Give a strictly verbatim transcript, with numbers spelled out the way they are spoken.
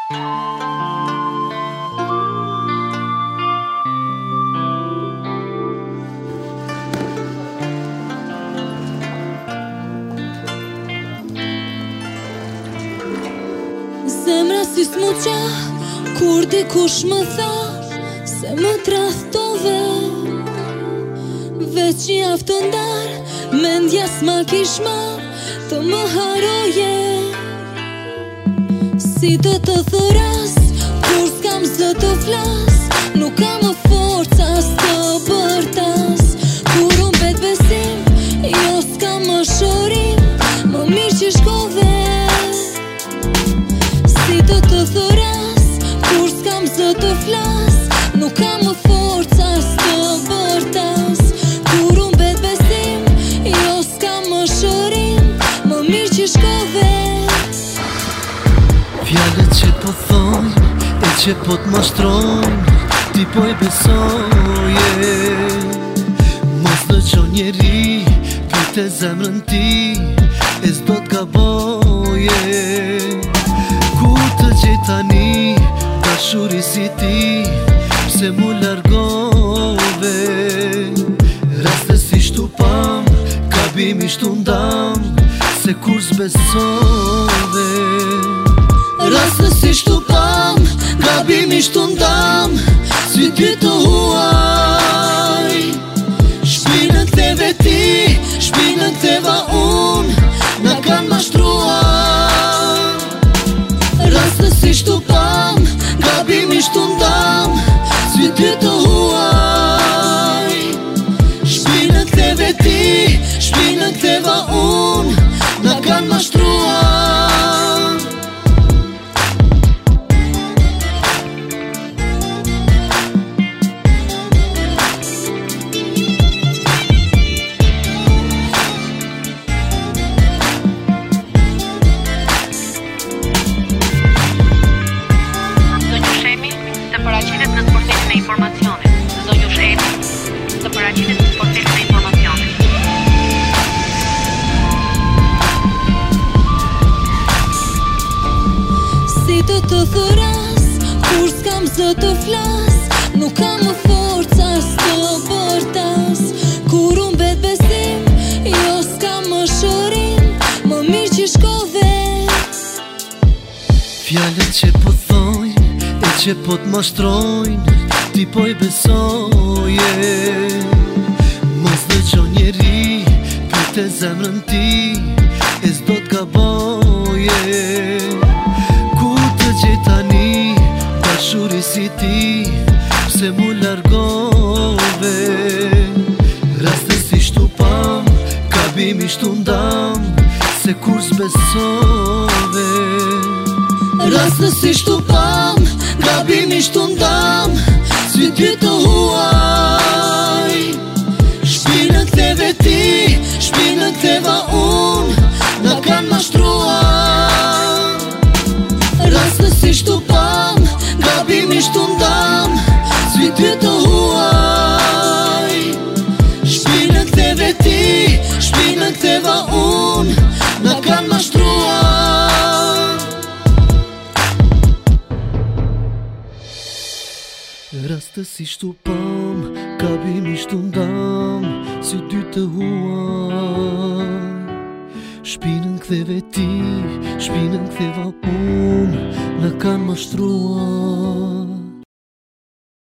Zemra si smuqa, kur dikush më tha se më tradhtove. Veç i aftë ndar, mendja s'ma kish marr të më haroje. Si do të thoras, kur s'kam zë të flas, nuk kam më forca s'të bërtas. Kur unë bet besim, jo s'kam më shorim, më mirë që shkove. Si do të thoras, kur s'kam zë të flas, nuk kam më forca s'të bërtas. Kur unë bet besim, jo s'kam më shorim, më mirë që shkove. Fjallet që po thojnë, e që po t'mashtrojnë, ti po e besoje. Mos në qo njeri, pyte zemrën ti, e s'do t'gaboje. Kur të gjej tani, dashuri si ti, pse mu largove. Rastësisht u pam, gabimisht u ndam, se kur s'besove. Rastësisht u pam, gabimisht u ndam, si ty të huaj. Shpinën ktheve ti, shpinën ktheva unë, na kanë mashtruar. Rastësisht u pam, gabimisht u ndam, si ty të huaj. Shpinën ktheve ti, shpinën ktheva unë, na kanë mashtruar. Paraqitet në sportelin e informacionit. Zonjush Emi, të paraqitet në sportelin e informacionit. Si do të thoras, kur s'kam zë të flas, nuk kam më forca s'të bërtas. Kur unë bet besim, jo s'kam më shorim, më mirë që shkove. Fjallet që po thojnë, e që po t'mashtrojnë, ti po i besoje. Mos në qo njeri, pyte zemrën ti, e s'do t'gaboje. Kur të gjej tani, dashuri si ti, pse mu largove. Rastësisht u pam, gabimisht u ndam, se kur s'besove. Rastësisht u pam, gabimisht u ndam, si ty të huaj. Shpinën ktheve ti, shpinën ktheva unë, na kanë mashtruar. Rastësisht u pam, gabimisht u ndam, si ty të huaj. Shpinën ktheve ti, shpinën ktheva unë, na kanë mashtruar. Rastësisht u pam, gabimisht u ndam, si ty të huaj. Shpinën ktheve ti, shpinën ktheva unë, na kanë mashtruar.